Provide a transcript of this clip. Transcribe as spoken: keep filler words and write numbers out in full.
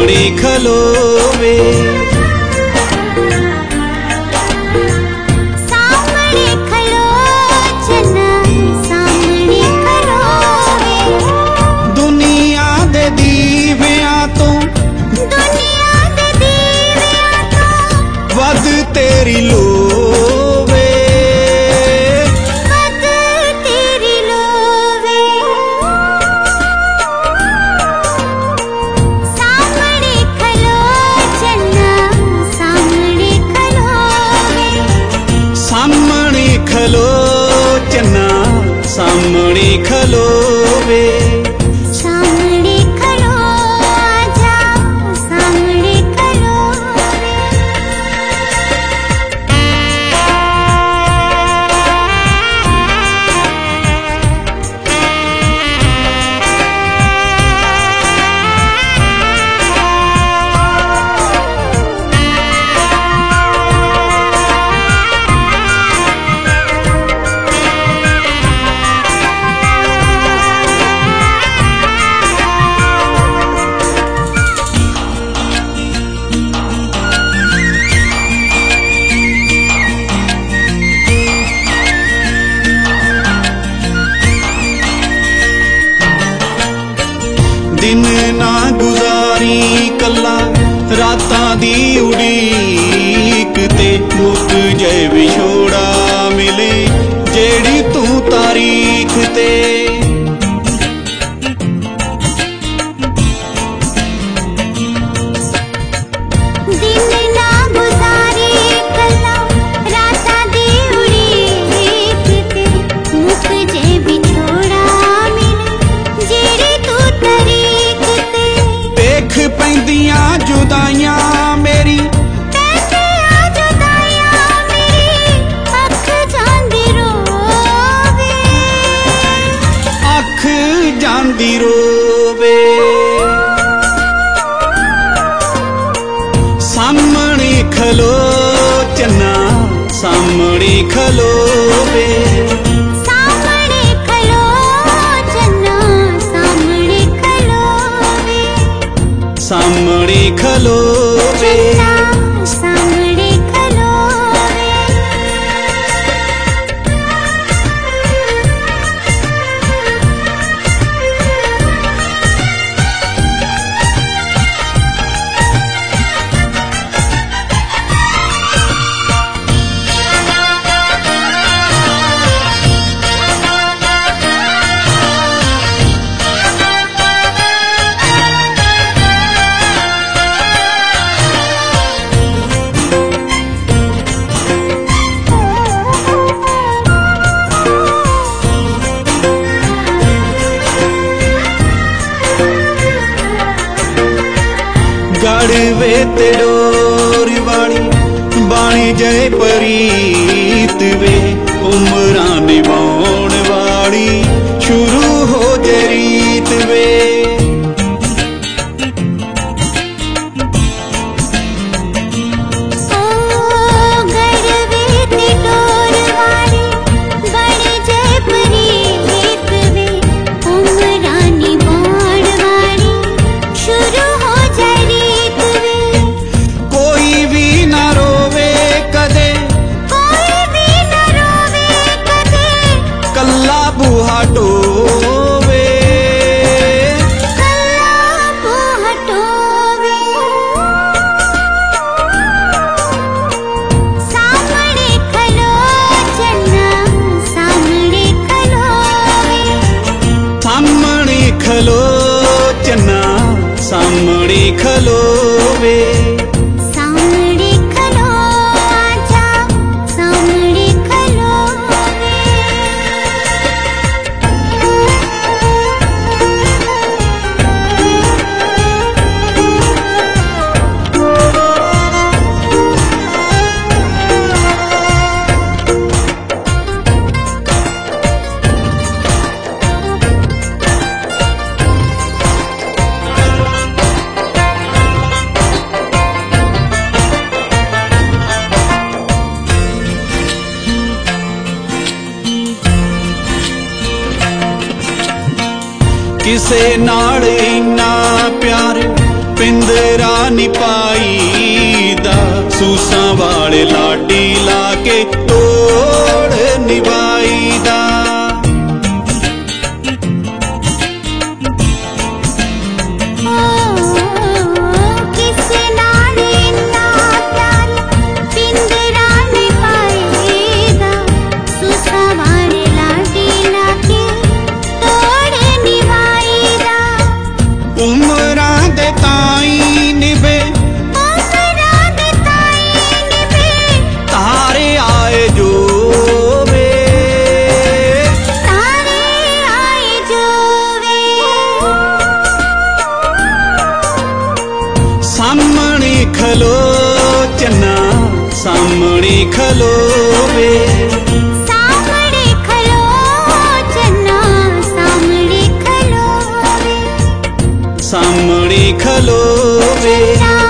सामने खलोवे। सामने खलो चन्ना सामने खलोवे। दुनिया दे दीवियां तो दुनिया दे दीवियां तो वध तेरी लोवे। वध तेरी लोवे। सामने खलो चन्ना सामने खलोवे। सामने खलो चन्ना सामने खलोवे। सामने खलो आजा सामने खलोवे। दिन ना गुजारी कला रातां दी उड़ीक ते मुक जाए विछोड़ा मिले जेड़ी तू तारीख ते। दिन ना गुजारी कला रातां दी उड़ीक ते मुक जे विछोड़ा मिले जेड़ी तू तारीख ते। देख पैंदियां जुदाइयां मेरी पैंदियां जुदाइयां मेरी अख जांदी रोवे। अख जांदी रोवे। सामने खलो चन्ना सामने खलोवे। सामने खलो चन्ना सामने खलोवे। सामने खलोवे। चन्ना सामने खलोवे। गड़वे ते डोर वाली बाणी जय परीत वे उमरां निभाउण वाली शुरू हो जे रीत वे। ओ गड़वे ते डोर वाली बड़ी जय परीत वे उमरां निभाउण वाली शुरू हो जाए रीत वे। कोई भी ना रोवे कदे कोई भी न रोवे कदे कल्ला बूहा टोवे। कल्ला बूहा टोवे। सामने खलो चन्ना सामने खलोवे। सामने खलो चन्ना सामने खलोवे। सामने खलो आजा सामने खलोवे। किसे नाल इन्ना प्यार पिंजरा नी पाईदा, सूसां वाले लाडी लाके तोड़ निवाईदा। सामने खलो चन्ना, सामने खलो वे, सामने खलो चन्ना, सामने खलो वे, सामने खलो वे।